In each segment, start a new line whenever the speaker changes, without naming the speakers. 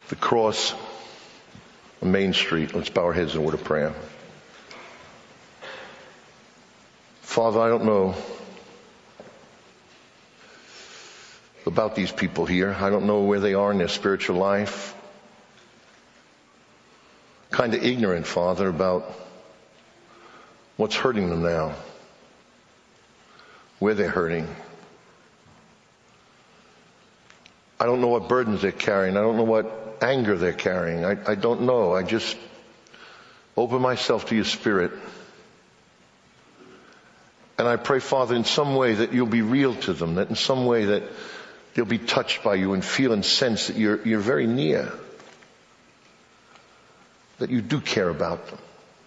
the cross on Main Street. Let's bow our heads in a word of prayer. Father, I don't know about these people here. I don't know where they are in their spiritual life. Kind of ignorant, Father, about what's hurting them now, where they're hurting. I don't know what burdens they're carrying. I don't know what anger they're carrying. I don't know. I just open myself to your Spirit. And I pray, Father, in some way that you'll be real to them, that in some way that they'll be touched by you and feel and sense that you're very near, that you do care about them.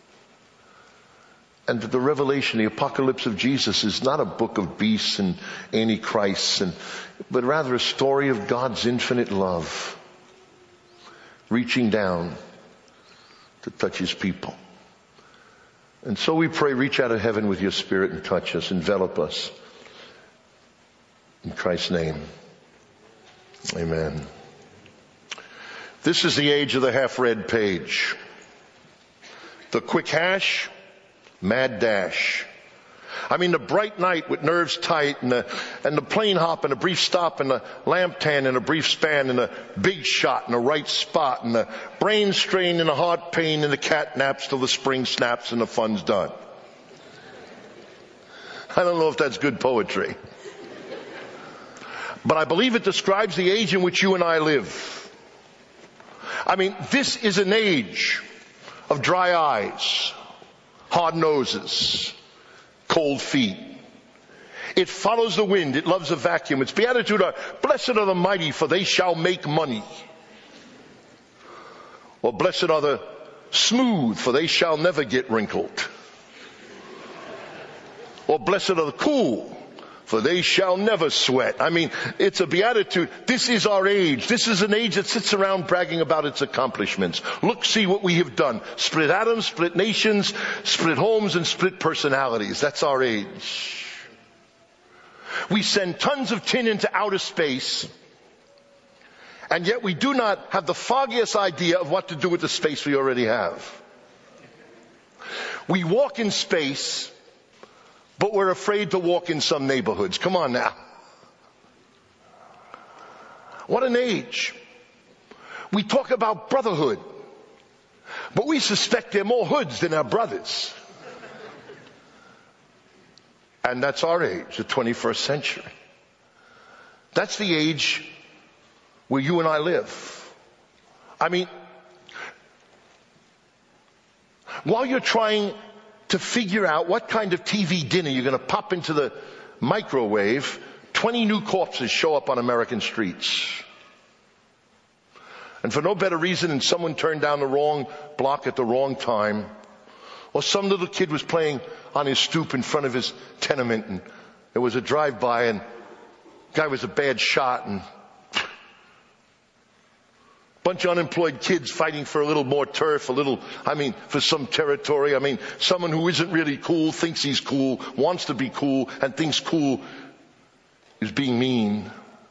And that the revelation, the apocalypse of Jesus is not a book of beasts and antichrists, but rather a story of God's infinite love reaching down to touch his people. And so we pray, reach out of heaven with your Spirit and touch us, envelop us. In Christ's name, amen. This is the age of the half-read page. The quick hash, mad dash. I mean, the bright night with nerves tight and the plane hop and a brief stop and the lamp tan and a brief span and a big shot and a right spot and the brain strain and the heart pain and the cat naps till the spring snaps and the fun's done. I don't know if that's good poetry. But I believe it describes the age in which you and I live. I mean, this is an age of dry eyes, hard noses, cold feet. It follows the wind. It loves a vacuum. Its beatitude are, blessed are the mighty, for they shall make money. Or blessed are the smooth, for they shall never get wrinkled. Or blessed are the cool, for they shall never sweat. I mean, it's a beatitude. This is our age. This is an age that sits around bragging about its accomplishments. Look, see what we have done. Split atoms, split nations, split homes, and split personalities. That's our age. We send tons of tin into outer space, and yet we do not have the foggiest idea of what to do with the space we already have. We walk in space, but we're afraid to walk in some neighborhoods. Come on now. What an age. We talk about brotherhood, but we suspect there are more hoods than our brothers. And that's our age, the 21st century. That's the age where you and I live. I mean, while you're trying to figure out what kind of TV dinner you're going to pop into the microwave, 20 new corpses show up on American streets. And for no better reason than someone turned down the wrong block at the wrong time, or some little kid was playing on his stoop in front of his tenement and there was a drive-by and the guy was a bad shot and bunch of unemployed kids fighting for a little more turf, for some territory. Someone who isn't really cool, thinks he's cool, wants to be cool, and thinks cool is being mean.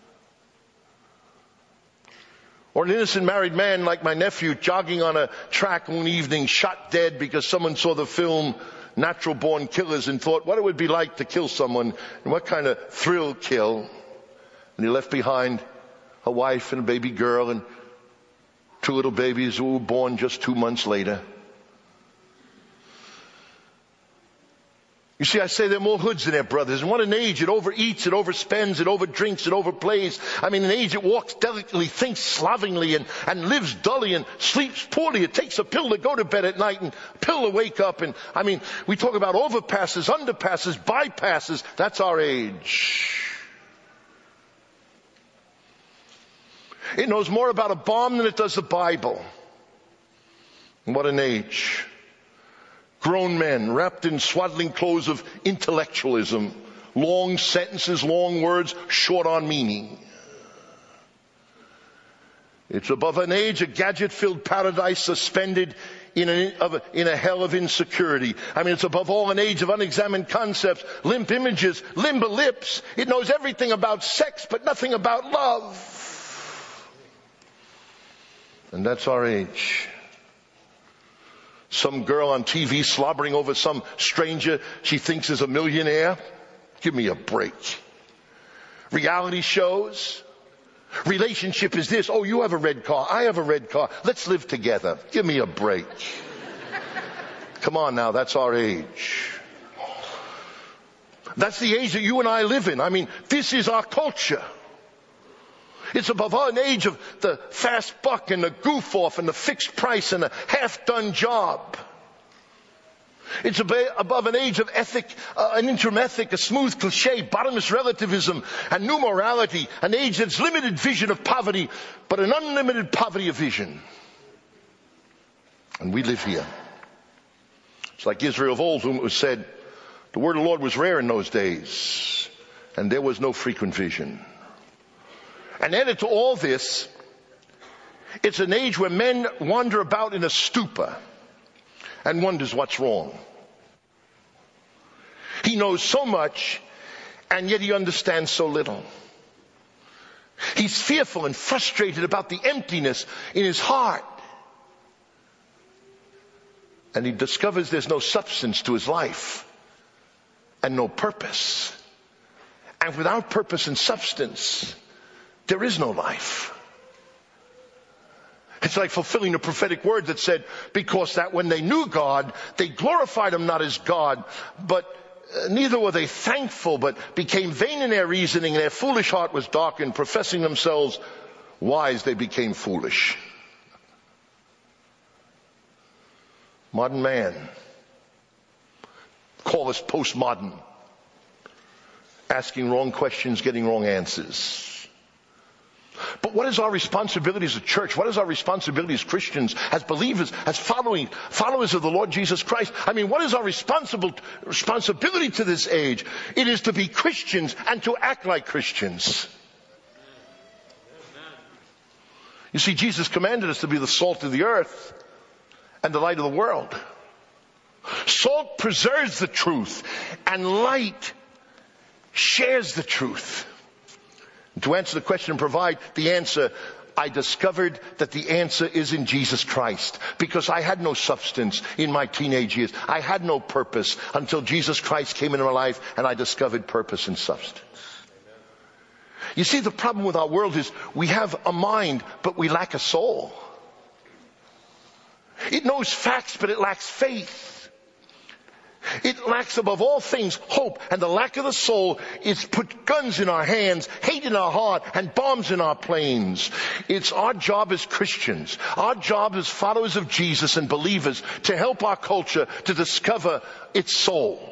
Or an innocent married man like my nephew jogging on a track one evening, shot dead because someone saw the film Natural Born Killers and thought what it would be like to kill someone and what kind of thrill kill. And he left behind a wife and a baby girl and 2 little babies who were born just 2 months later. You see, I say there are more hoods than their brothers. And what an age. It overeats, it overspends, it overdrinks, it overplays. An age it walks delicately, thinks slovenly, and lives dully and sleeps poorly. It takes a pill to go to bed at night and a pill to wake up. And we talk about overpasses, underpasses, bypasses. That's our age. It knows more about a bomb than it does the Bible. What an age. Grown men wrapped in swaddling clothes of intellectualism. Long sentences, long words, short on meaning. It's above an age, a gadget-filled paradise suspended in a hell of insecurity. It's above all an age of unexamined concepts, limp images, limber lips. It knows everything about sex, but nothing about love. And that's our age. Some girl on TV slobbering over some stranger she thinks is a millionaire. Give me a break. Reality shows. Relationship is this. Oh, you have a red car. I have a red car. Let's live together. Give me a break. Come on now, that's our age. That's the age that you and I live in. I mean, this is our culture. It's above an age of the fast buck and the goof off and the fixed price and the half-done job. It's above an age of ethic, an interim ethic, a smooth cliche, bottomless relativism, and new morality. An age that's limited vision of poverty, but an unlimited poverty of vision. And we live here. It's like Israel of old, whom it was said, the word of the Lord was rare in those days, and there was no frequent vision. And added to all this, it's an age where men wander about in a stupor and wonders what's wrong. He knows so much, and yet he understands so little. He's fearful and frustrated about the emptiness in his heart. And he discovers there's no substance to his life and no purpose. And without purpose and substance, there is no life. It's like fulfilling the prophetic word that said, because that when they knew God, they glorified him not as God, but neither were they thankful, but became vain in their reasoning, and their foolish heart was darkened. Professing themselves wise, they became foolish. Modern man. Call us postmodern. Asking wrong questions, getting wrong answers. But what is our responsibility as a church? What is our responsibility as Christians, as believers, as followers of the Lord Jesus Christ? I mean, what is our responsibility to this age? It is to be Christians and to act like Christians. You see, Jesus commanded us to be the salt of the earth and the light of the world. Salt preserves the truth, and light shares the truth. To answer the question and provide the answer, I discovered that the answer is in Jesus Christ, because I had no substance in my teenage years. I had no purpose until Jesus Christ came into my life and I discovered purpose and substance. You see, the problem with our world is we have a mind, but we lack a soul. It knows facts, but it lacks faith. It lacks above all things hope, and the lack of the soul is put guns in our hands, hate in our heart, and bombs in our planes. It's our job as Christians, our job as followers of Jesus and believers, to help our culture to discover its soul.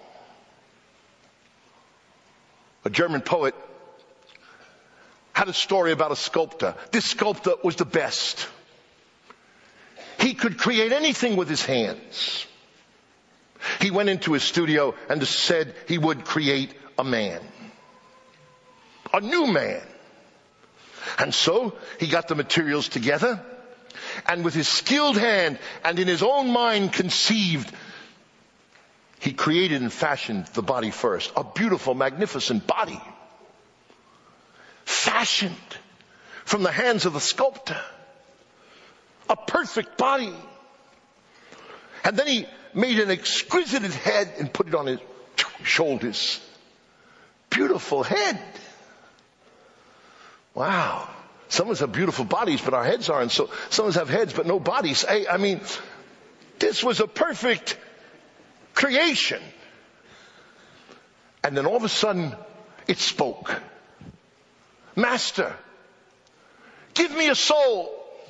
A German poet had a story about a sculptor. This sculptor was the best. He could create anything with his hands. He went into his studio and said he would create a man. A new man. And so he got the materials together, and with his skilled hand and in his own mind conceived, he created and fashioned the body first. A beautiful, magnificent body. Fashioned from the hands of the sculptor. A perfect body. And then he made an exquisite head and put it on his shoulders. Beautiful head. Wow. Some of us have beautiful bodies, but our heads aren't. So some of us have heads, but no bodies. I mean, this was a perfect creation. And then all of a sudden, it spoke. Master, give me a soul.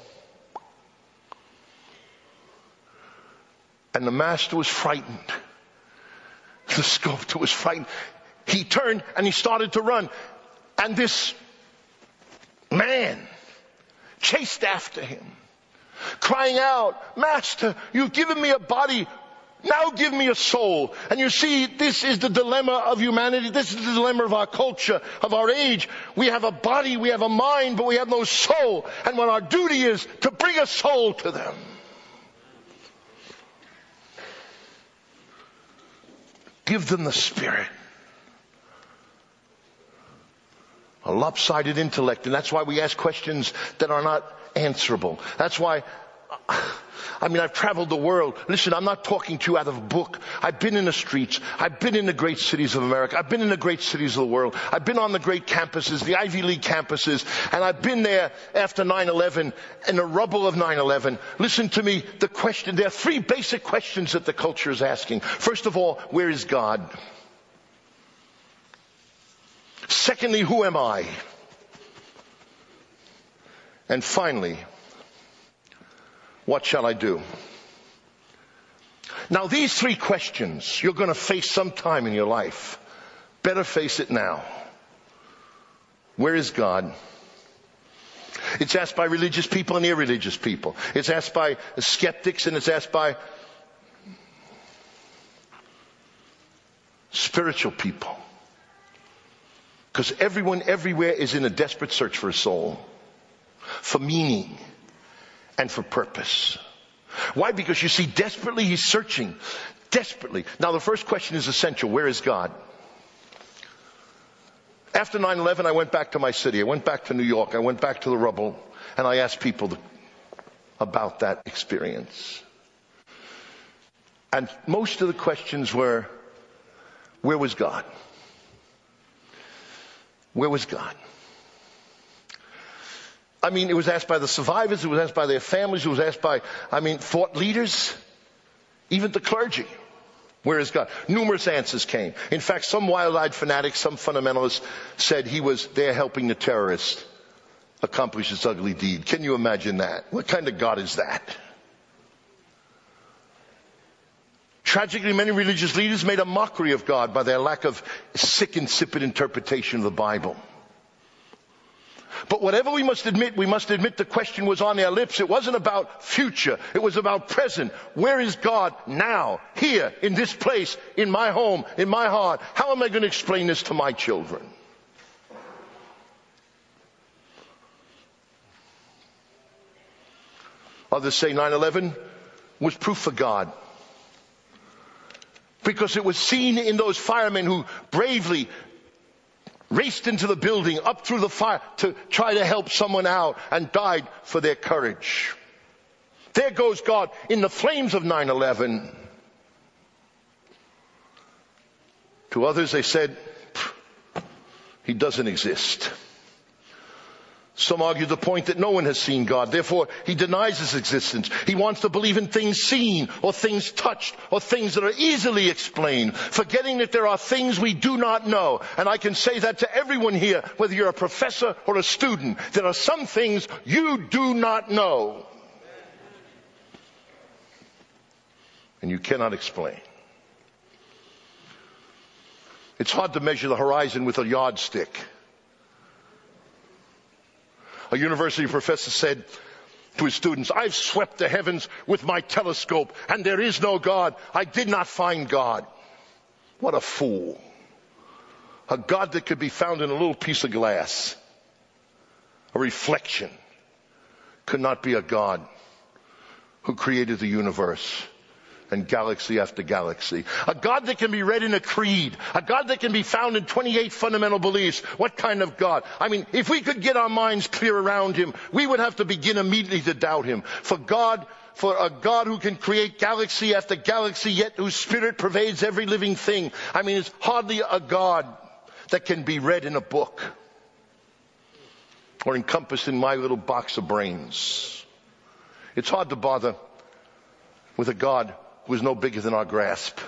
And the master was frightened. The sculptor was frightened. He turned and he started to run. And this man chased after him, crying out, Master, you've given me a body. Now give me a soul. And you see, this is the dilemma of humanity. This is the dilemma of our culture, of our age. We have a body, we have a mind, but we have no soul. And what our duty is to bring a soul to them. Give them the Spirit. a lopsided intellect, and that's why we ask questions that are not answerable. That's why, I've traveled the world. Listen, I'm not talking to you out of a book. I've been in the streets. I've been in the great cities of America. I've been in the great cities of the world. I've been on the great campuses, the Ivy League campuses, and I've been there after 9/11, in the rubble of 9/11. Listen to me, there are three basic questions that the culture is asking. First of all, where is God? Secondly, who am I? And finally, what shall I do? Now, these three questions you're going to face sometime in your life. Better face it now. Where is God? It's asked by religious people and irreligious people. It's asked by skeptics and it's asked by spiritual people. Because everyone everywhere is in a desperate search for a soul, for meaning, and for purpose. Why? Because you see, desperately he's searching. Desperately. Now the first question is essential. Where is God? After 9/11, I went back to my city. I went back to New York. I went back to the rubble. And I asked people about that experience. And most of the questions were, where was God? Where was God? It was asked by the survivors, it was asked by their families, it was asked by, thought leaders, even the clergy. Where is God? Numerous answers came. In fact, some wild-eyed fanatics, some fundamentalists said he was there helping the terrorists accomplish this ugly deed. Can you imagine that? What kind of God is that? Tragically, many religious leaders made a mockery of God by their lack of sick, insipid interpretation of the Bible. But whatever we must admit the question was on their lips. It wasn't about future. It was about present. Where is God now, here, in this place, in my home, in my heart? How am I going to explain this to my children? Others say 9/11 was proof for God. Because it was seen in those firemen who bravely raced into the building, up through the fire to try to help someone out and died for their courage. There goes God in the flames of 9/11. To others they said, he doesn't exist. Some argue the point that no one has seen God. Therefore, he denies his existence. He wants to believe in things seen or things touched or things that are easily explained, forgetting that there are things we do not know. And I can say that to everyone here, whether you're a professor or a student. There are some things you do not know. And you cannot explain. It's hard to measure the horizon with a yardstick. A university professor said to his students, I've swept the heavens with my telescope and there is no God. I did not find God. What a fool. A God that could be found in a little piece of glass. A reflection could not be a God who created the universe and galaxy after galaxy. A God that can be read in a creed. A God that can be found in 28 fundamental beliefs. What kind of God? If we could get our minds clear around him, we would have to begin immediately to doubt him. For a God who can create galaxy after galaxy, yet whose spirit pervades every living thing. It's hardly a God that can be read in a book or encompassed in my little box of brains. It's hard to bother with a God who is no bigger than our grasp.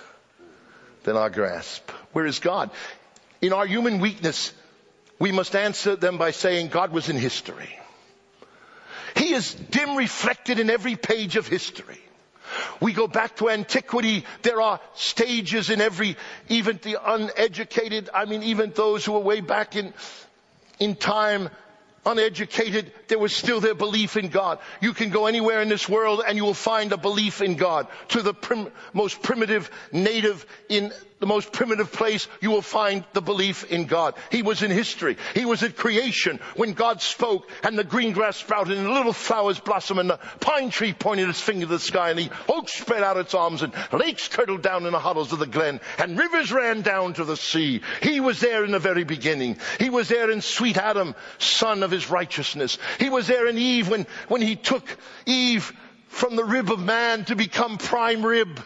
Where is God? In our human weakness, we must answer them by saying God was in history. He is dim reflected in every page of history. We go back to antiquity. There are stages in even the uneducated, even those who are way back in time, uneducated, there was still their belief in God. You can go anywhere in this world and you will find a belief in God. To the most primitive native in the most primitive place, you will find the belief in God. He was in history. He was at creation when God spoke and the green grass sprouted and the little flowers blossomed and the pine tree pointed its finger to the sky and the oak spread out its arms and lakes curdled down in the hollows of the glen and rivers ran down to the sea. He was there in the very beginning. He was there in sweet Adam, son of his righteousness. He was there in Eve when he took Eve from the rib of man to become prime rib.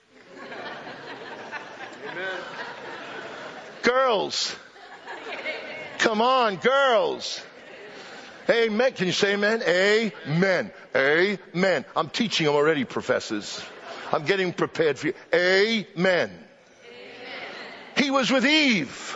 Girls, come on, girls. Amen. Can you say amen? Amen. Amen. I'm teaching them already, professors. I'm getting prepared for you. Amen. He was with Eve.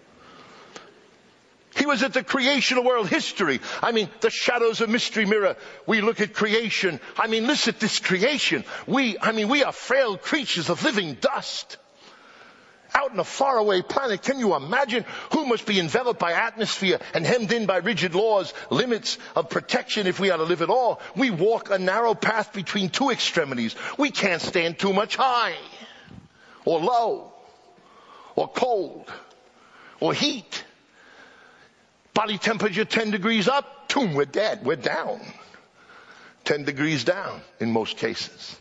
He was at the creation of world history. I mean, the shadows of mystery mirror. We look at creation. I mean, listen at this creation. We are frail creatures of living dust. Out in a faraway planet, can you imagine who must be enveloped by atmosphere and hemmed in by rigid laws, limits of protection if we are to live at all? We walk a narrow path between two extremities. We can't stand too much high, or low, or cold, or heat. Body temperature 10 degrees up, boom, we're dead, we're down. 10 degrees down in most cases.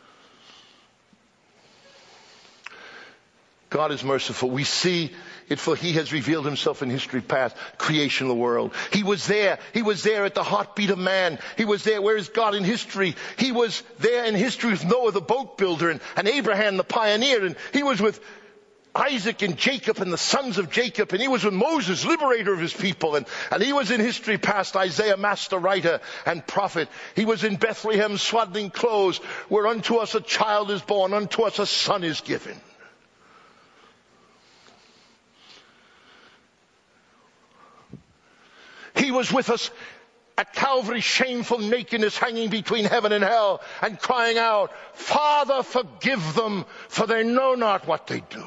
God is merciful. We see it, for he has revealed himself in history past, creation of the world. He was there. He was there at the heartbeat of man. He was there. Where is God in history? He was there in history with Noah the boat builder and Abraham the pioneer. And he was with Isaac and Jacob and the sons of Jacob. And he was with Moses, liberator of his people. And he was in history past, Isaiah, master writer and prophet. He was in Bethlehem, swaddling clothes, where unto us a child is born, unto us a son is given. He was with us at Calvary's shameful nakedness, hanging between heaven and hell and crying out, Father, forgive them, for they know not what they do.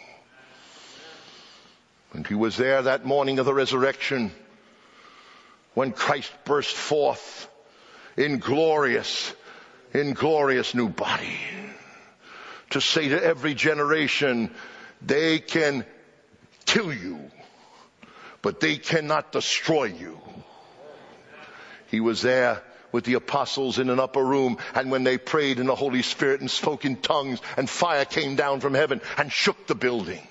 And he was there that morning of the resurrection when Christ burst forth in glorious new body to say to every generation, they can kill you, but they cannot destroy you. He was there with the apostles in an upper room, and when they prayed in the Holy Spirit and spoke in tongues, and fire came down from heaven and shook the building.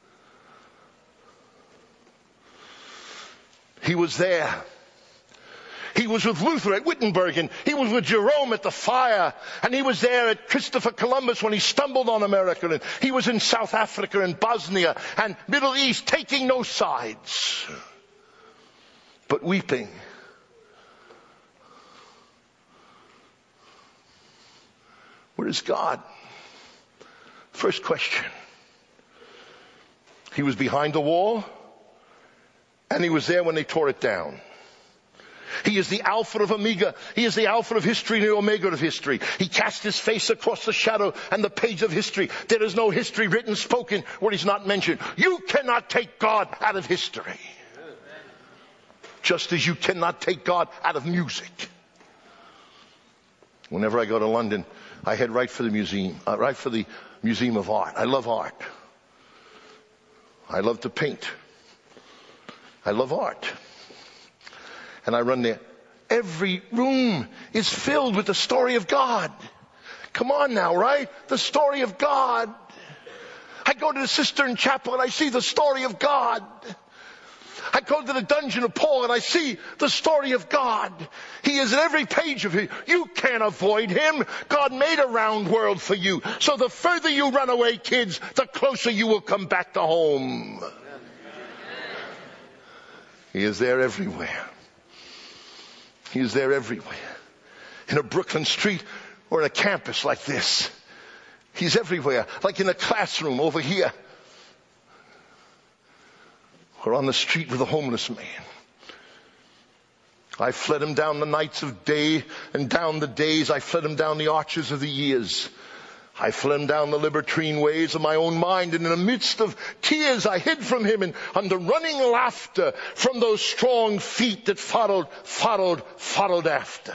He was there. He was with Luther at Wittenberg, and he was with Jerome at the fire, and he was there at Christopher Columbus when he stumbled on America, and he was in South Africa and Bosnia and Middle East, taking no sides, but weeping. Where is God? First question. He was behind the wall, and he was there when they tore it down. He is the Alpha of Omega. He is the Alpha of history and the Omega of history. He cast his face across the shadow and the page of history. There is no history written, spoken, where he's not mentioned. You cannot take God out of history. Just as you cannot take God out of music. Whenever I go to London, I head right for the museum of art. I love art. I love to paint. I love art. And I run there. Every room is filled with the story of God. Come on now, right? The story of God. I go to the Cistern Chapel and I see the story of God. I go to the dungeon of Paul and I see the story of God. He is in every page of it. You can't avoid him. God made a round world for you. So the further you run away, kids, the closer you will come back to home. He is there everywhere. He is there everywhere. In a Brooklyn street or in a campus like this. He's everywhere. Like in a classroom over here. Or on the street with a homeless man. I fled him down the nights of day and down the days. I fled him down the arches of the years. I fled him down the libertine ways of my own mind, and in the midst of tears I hid from him, and under running laughter from those strong feet that followed after.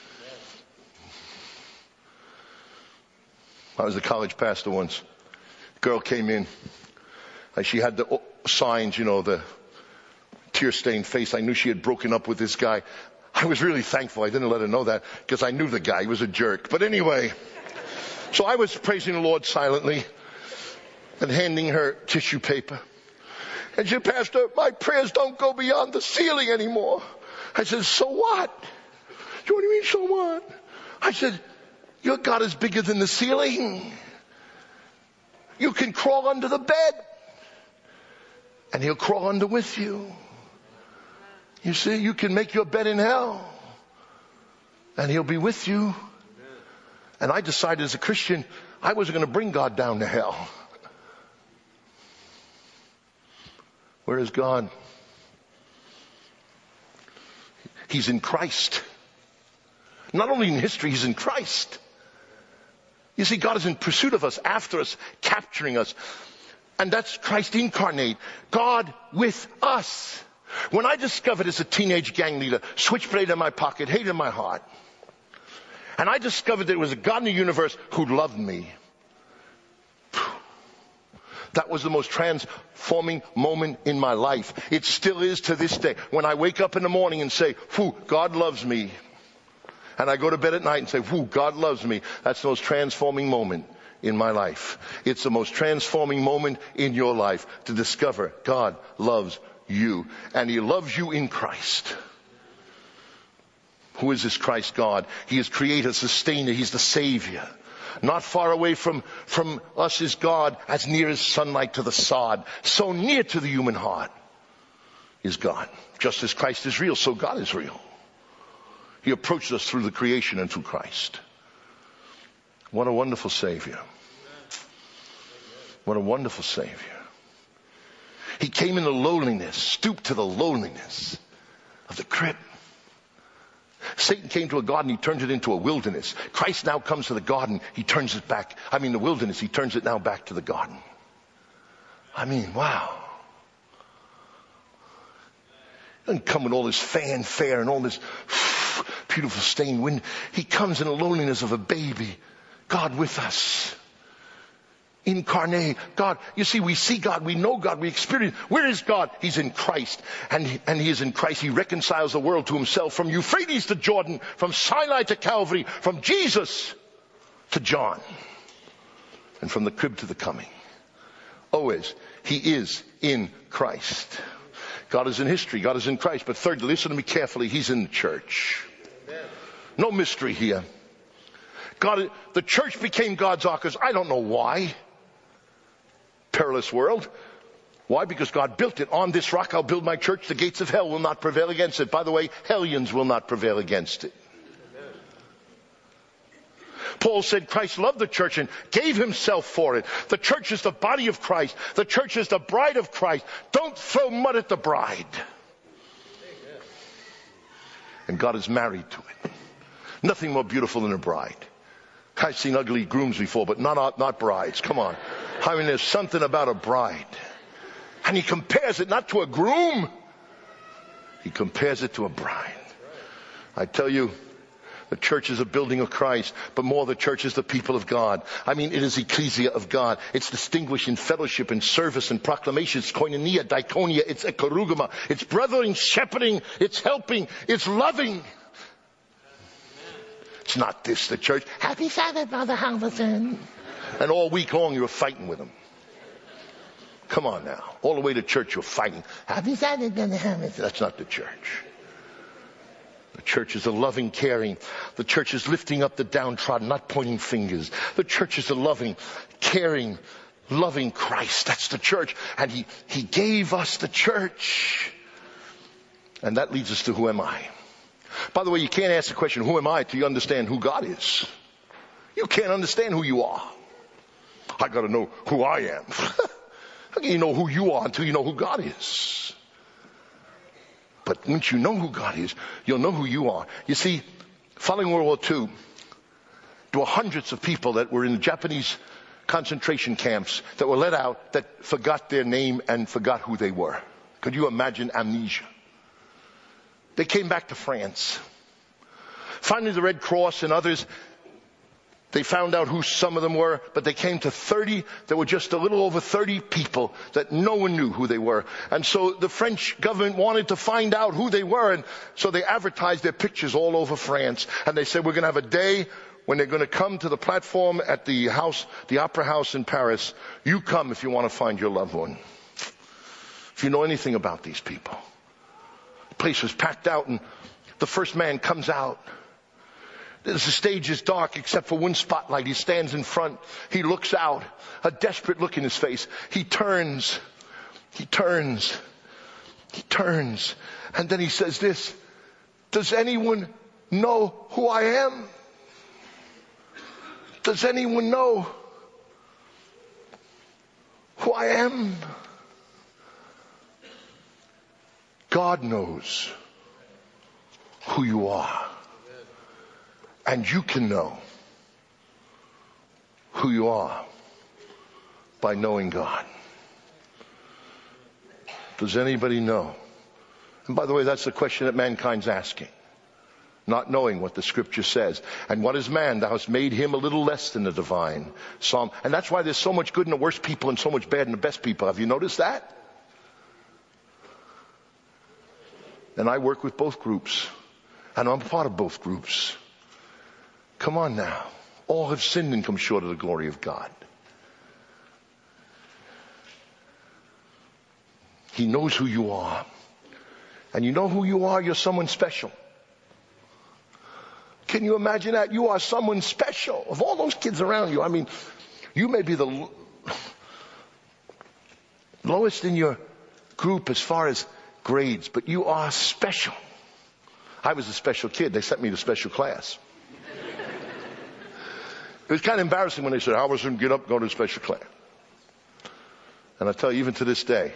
I was a college pastor once. Girl came in. And she had the signs, the tear-stained face. I knew she had broken up with this guy. I was really thankful I didn't let her know that because I knew the guy. He was a jerk. But anyway, so I was praising the Lord silently and handing her tissue paper. And she said, Pastor, my prayers don't go beyond the ceiling anymore. I said, so what? What do you mean, so what? I said, your God is bigger than the ceiling. You can crawl under the bed and he'll crawl under with you. You see, you can make your bed in hell and he'll be with you. And I decided as a Christian, I wasn't going to bring God down to hell. Where is God? He's in Christ. Not only in history, he's in Christ. You see, God is in pursuit of us, after us, capturing us. And that's Christ incarnate. God with us. When I discovered as a teenage gang leader, switchblade in my pocket, hate in my heart, and I discovered that there was a God in the universe who loved me, that was the most transforming moment in my life. It still is to this day. When I wake up in the morning and say, God loves me, and I go to bed at night and say, God loves me, that's the most transforming moment in my life. It's the most transforming moment in your life to discover God loves you. And he loves you in Christ. Who is this Christ God? He is creator, sustainer. He's the Savior. Not far away from us is God, as near as sunlight to the sod. So near to the human heart is God. Just as Christ is real, so God is real. He approached us through the creation and through Christ. What a wonderful Savior. What a wonderful Savior. He came in the lowliness, stooped to the lowliness of the crib. Satan came to a garden, he turned it into a wilderness. Christ now comes to the garden, he turns it back. The wilderness, he turns it now back to the garden. Wow. He doesn't come with all this fanfare and all this beautiful stained wind. He comes in the loneliness of a baby. God with us. Incarnate. God. You see, we see God, we know God, we experience. Where is God? He's in Christ. And he is in Christ. He reconciles the world to himself, from Euphrates to Jordan, from Sinai to Calvary, from Jesus to John, and from the crib to the coming. Always, he is in Christ. God is in history. God is in Christ. But thirdly, listen to me carefully. He's in the church. No mystery here. The church became God's ark. I don't know why. Perilous world. Why? Because God built it. On this rock I'll build my church. The gates of hell will not prevail against it. By the way, hellions will not prevail against it. Amen. Paul said Christ loved the church and gave himself for it. The church is the body of Christ. The church is the bride of Christ. Don't throw mud at the bride. Amen. And God is married to it. Nothing more beautiful than a bride. I've seen ugly grooms before, but not brides. Come on. There's something about a bride. And he compares it not to a groom. He compares it to a bride. I tell you, the church is a building of Christ, but more the church is the people of God. It is ecclesia of God. It's distinguished in fellowship and service and proclamation. It's koinonia, diakonia, it's ekorugama. It's brothering, shepherding, it's helping, it's loving. It's not this, the church. Happy Sabbath, Brother Halverson. And all week long you're fighting with them. Come on now. All the way to church you're fighting. Happy Sabbath, Brother Halverson. That's not the church. The church is a loving, caring. The church is lifting up the downtrodden, not pointing fingers. The church is a loving, caring, loving Christ. That's the church. And he gave us the church. And that leads us to who am I? By the way, you can't ask the question, who am I, till you understand who God is. You can't understand who you are. I got to know who I am. How can you know who you are until you know who God is? But once you know who God is, you'll know who you are. You see, following World War II, there were hundreds of people that were in the Japanese concentration camps that were let out that forgot their name and forgot who they were. Could you imagine amnesia? They came back to France. Finally, the Red Cross and others They found out who some of them were, but they came to 30. There were just a little over 30 people that no one knew who they were. And so the French government wanted to find out who they were. And so they advertised their pictures all over France. And they said, we're going to have a day when they're going to come to the platform at the Opera House in Paris. You come if you want to find your loved one. If you know anything about these people. The place was packed out, and the first man comes out. The stage is dark except for one spotlight. He stands in front. He looks out, a desperate look in his face. He turns. And then he says this, does anyone know who I am? Does anyone know who I am? God knows who you are. And you can know who you are by knowing God. Does anybody know? And by the way, that's the question that mankind's asking. Not knowing what the scripture says. And what is man? Thou hast made him a little less than the divine. Psalm. And that's why there's so much good in the worst people and so much bad in the best people. Have you noticed that? And I work with both groups. And I'm part of both groups. Come on now. All have sinned and come short of the glory of God. He knows who you are. And you know who you are? You're someone special. Can you imagine that? You are someone special. Of all those kids around you, I mean, you may be the lowest in your group as far as grades, but you are special. I was a special kid. They sent me to special class. It was kind of embarrassing when they said, Halverson, get up, go to special class. And I tell you, even to this day,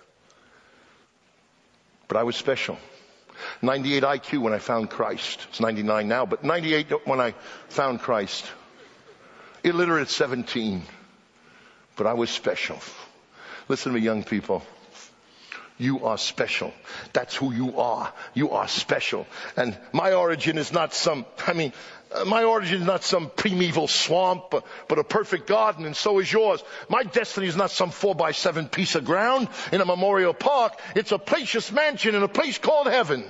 but I was special. 98 IQ when I found Christ. It's 99 now, but 98 when I found Christ. Illiterate at 17, but I was special. Listen to me, young people. You are special. That's who you are. You are special. And my origin is not some primeval swamp, but a perfect garden, and so is yours. My destiny is not some 4x7 piece of ground in a memorial park. It's a spacious mansion in a place called heaven.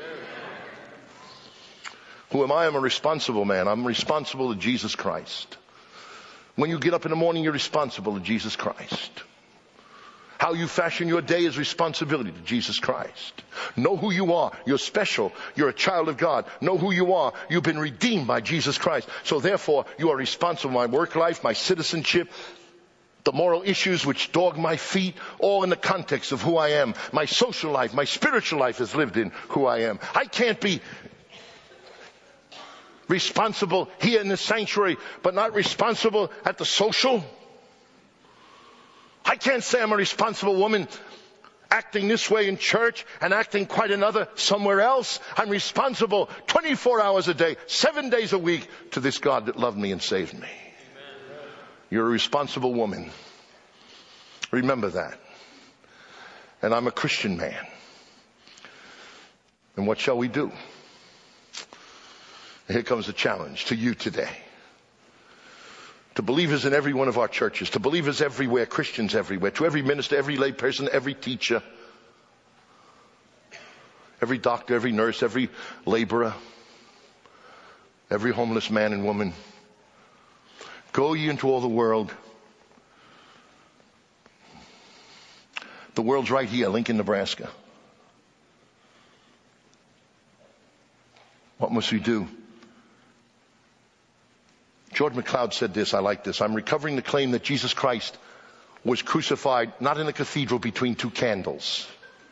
Who am I? I'm a responsible man. I'm responsible to Jesus Christ. When you get up in the morning, you're responsible to Jesus Christ. How you fashion your day is responsibility to Jesus Christ. Know who you are. You're special. You're a child of God. Know who you are. You've been redeemed by Jesus Christ. So therefore, you are responsible. My work life, my citizenship, the moral issues which dog my feet, all in the context of who I am. My social life, my spiritual life is lived in who I am. I can't be responsible here in the sanctuary, but not responsible at the social. I can't say I'm a responsible woman acting this way in church and acting quite another somewhere else. I'm responsible 24 hours a day, 7 days a week to this God that loved me and saved me. Amen. You're a responsible woman. Remember that. And I'm a Christian man. And what shall we do? Here comes the challenge to you today. To believers in every one of our churches, to believers everywhere, Christians everywhere, to every minister, every lay person, every teacher, every doctor, every nurse, every laborer, every homeless man and woman. Go ye into all the world. The world's right here, Lincoln, Nebraska. What must we do? George MacLeod said this, I like this. I'm recovering the claim that Jesus Christ was crucified not in a cathedral between two candles,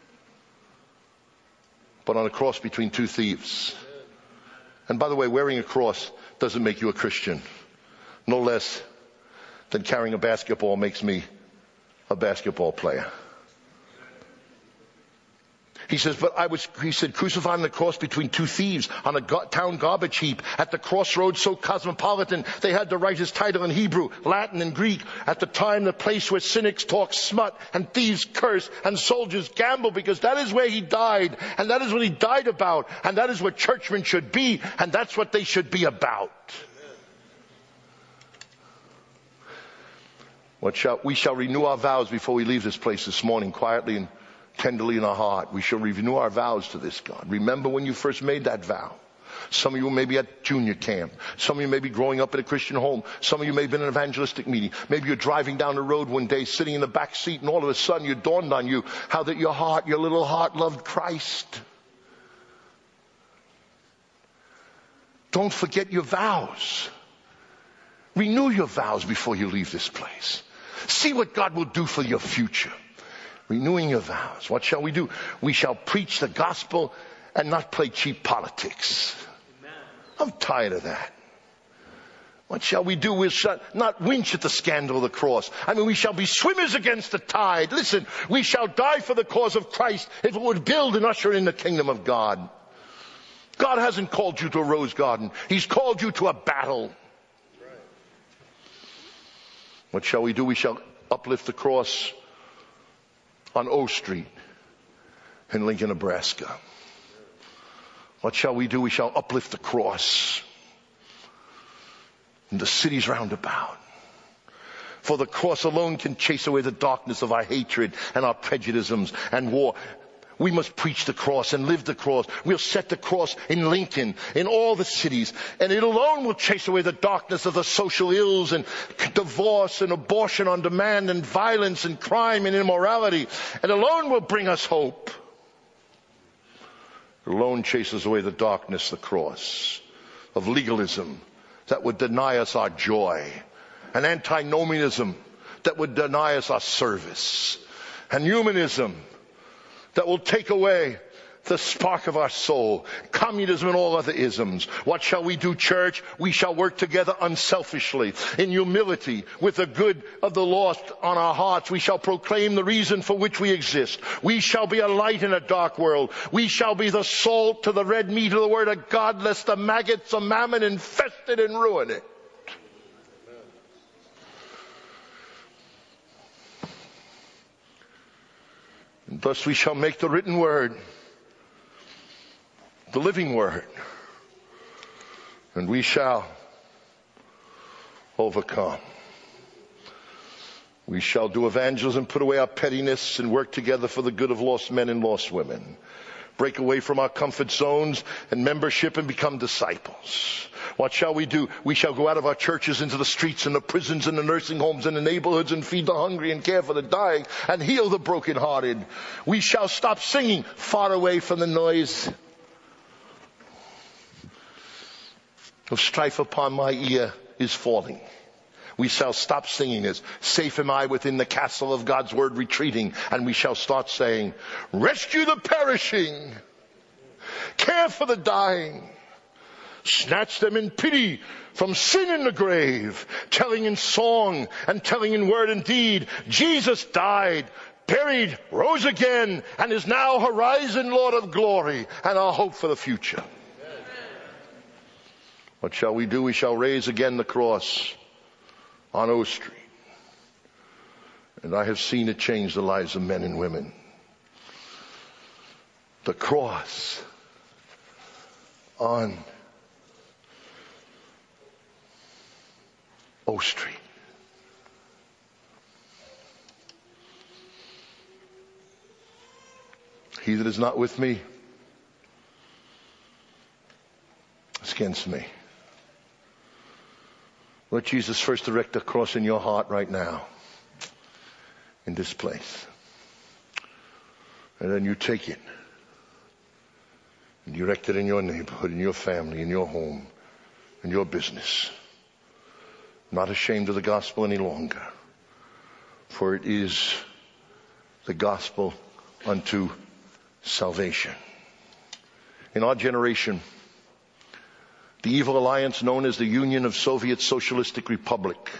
but on a cross between two thieves. And by the way, wearing a cross doesn't make you a Christian. No less than carrying a basketball makes me a basketball player. He says, crucified on the cross between two thieves on a town garbage heap at the crossroads so cosmopolitan they had to write his title in Hebrew, Latin, and Greek. At the time, the place where cynics talk smut and thieves curse and soldiers gamble, because that is where he died, and that is what he died about, and that is what churchmen should be, and that's what they should be about. We shall renew our vows before we leave this place this morning, quietly and tenderly in our heart. We shall renew our vows to this God. Remember when you first made that vow. Some of you may be at junior camp. Some of you may be growing up in a Christian home. Some of you may have been in an evangelistic meeting. Maybe you're driving down the road one day, sitting in the back seat, and all of a sudden it dawned on you how that your little heart loved Christ. Don't forget your vows. Renew your vows before you leave this place. See what God will do for your future. Renewing your vows. What shall we do? We shall preach the gospel and not play cheap politics. Amen. I'm tired of that. What shall we do? We shall not winch at the scandal of the cross. We shall be swimmers against the tide. Listen, we shall die for the cause of Christ if it would build and usher in the kingdom of God. God hasn't called you to a rose garden. He's called you to a battle. What shall we do? We shall uplift the cross on O Street in Lincoln, Nebraska. What shall we do? We shall uplift the cross in the cities round about. For the cross alone can chase away the darkness of our hatred and our prejudices and war. We must preach the cross and live the cross. We'll set the cross in Lincoln, in all the cities. And it alone will chase away the darkness of the social ills and divorce and abortion on demand and violence and crime and immorality. And alone will bring us hope. It alone chases away the darkness, the cross of legalism that would deny us our joy. And antinomianism that would deny us our service. And humanism that will take away the spark of our soul. Communism and all other isms. What shall we do, church? We shall work together unselfishly, in humility, with the good of the lost on our hearts. We shall proclaim the reason for which we exist. We shall be a light in a dark world. We shall be the salt to the red meat of the word of God, lest the maggots of mammon infest it and ruin it. And thus we shall make the written word the living word. And we shall overcome. We shall do evangelism, put away our pettiness, and work together for the good of lost men and lost women. Break away from our comfort zones and membership and become disciples. What shall we do? We shall go out of our churches into the streets and the prisons and the nursing homes and the neighborhoods and feed the hungry and care for the dying and heal the brokenhearted. We shall stop singing far away from the noise of strife upon my ear is falling. We shall stop singing this. Safe am I within the castle of God's word retreating. And we shall start saying, rescue the perishing. Care for the dying. Snatch them in pity from sin in the grave. Telling in song and telling in word and deed. Jesus died, buried, rose again, and is now horizon Lord of glory and our hope for the future. Amen. What shall we do? We shall raise again the cross on O Street. And I have seen it change the lives of men and women. The cross on O Street. He that is not with me is against me. Lord Jesus, first erect the cross in your heart right now, in this place. And then you take it and you erect it in your neighborhood, in your family, in your home, in your business. Not ashamed of the gospel any longer, for it is the gospel unto salvation. In our generation, the evil alliance known as the Union of Soviet Socialistic Republics,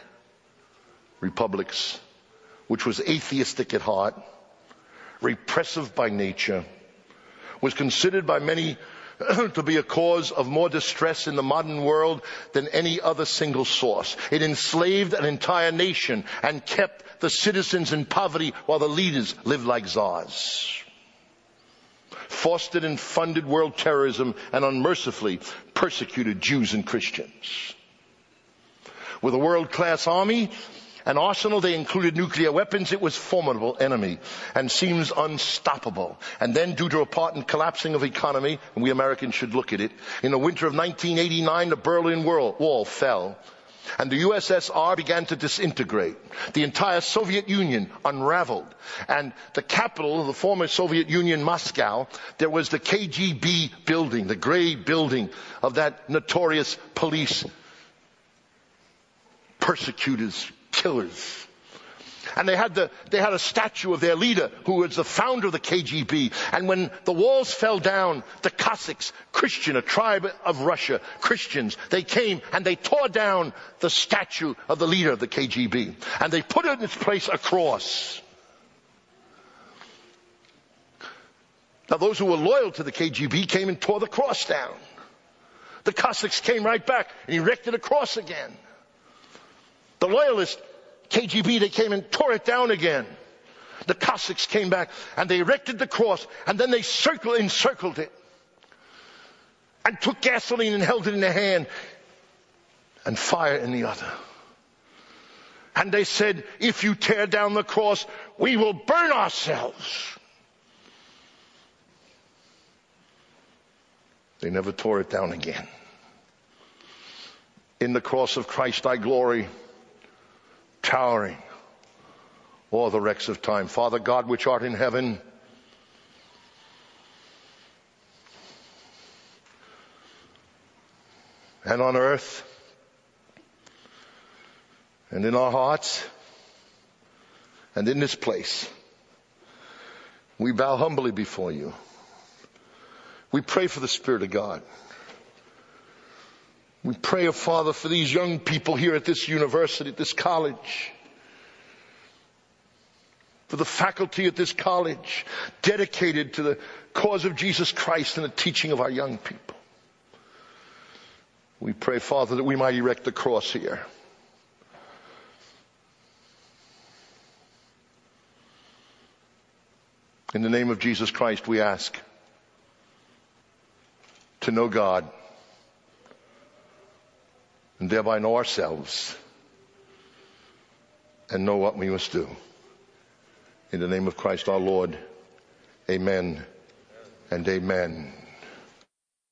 which was atheistic at heart, repressive by nature, was considered by many to be a cause of more distress in the modern world than any other single source. It enslaved an entire nation and kept the citizens in poverty while the leaders lived like czars. Fostered and funded world terrorism and unmercifully persecuted Jews and Christians. With a world-class army An arsenal, they included nuclear weapons. It was a formidable enemy and seems unstoppable. And then, due to a part in collapsing of economy, and we Americans should look at it, in the winter of 1989, the Berlin Wall fell. And the USSR began to disintegrate. The entire Soviet Union unraveled. And the capital of the former Soviet Union, Moscow, there was the KGB building, the gray building of that notorious police persecutors, killers. And they had a statue of their leader, who was the founder of the KGB. And when the walls fell down, the Cossacks, Christian, a tribe of Russia, Christians, they came and they tore down the statue of the leader of the KGB. And they put in its place a cross. Now those who were loyal to the KGB came and tore the cross down. The Cossacks came right back and erected a cross again. The loyalists, KGB, they came and tore it down again. The Cossacks came back and they erected the cross, and then they encircled it and took gasoline and held it in their hand and fire in the other. And they said, if you tear down the cross, we will burn ourselves. They never tore it down again. In the cross of Christ I glory, towering all the wrecks of time. Father God, which art in heaven, and on earth, and in our hearts, and in this place, we bow humbly before you. We pray for the Spirit of God. We pray, oh Father, for these young people here at this university, at this college, for the faculty at this college, dedicated to the cause of Jesus Christ and the teaching of our young people. We pray, Father, that we might erect the cross here. In the name of Jesus Christ, we ask to know God, and thereby know ourselves and know what we must do. In the name of Christ our Lord, amen and amen.